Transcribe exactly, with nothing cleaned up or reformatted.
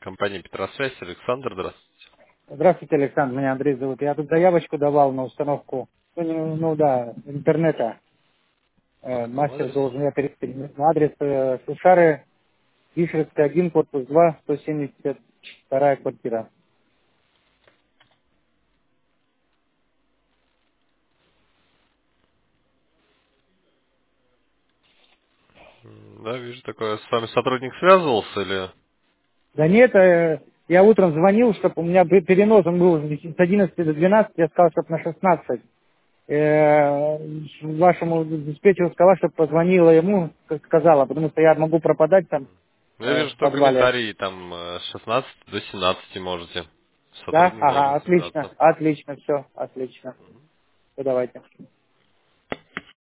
Компания Петросвязь, Александр, здравствуйте. Здравствуйте, Александр, меня Андрей зовут. Я тут заявочку давал на установку, ну, не- ну да, интернета. По Э, какому мастер адресу? должен, я перед адрес э, Сушары, Вишерская, один, корпус два, сто семьдесят вторая квартира. М, Да, вижу такое. С вами сотрудник связывался или... Да нет, э, я утром звонил, чтобы у меня бы- перенос он был с одиннадцати до двенадцати, я сказал, чтобы на шестнадцать. Э, вашему диспетчеру сказала, чтобы позвонила ему, как сказала, потому что я могу пропадать там Ну, я э, вижу, в что подвале. комментарии там э, с шестнадцати до семнадцати можете. Да? Сотрудник должен Ага, отлично, связаться. отлично, все, отлично. Ну, давайте.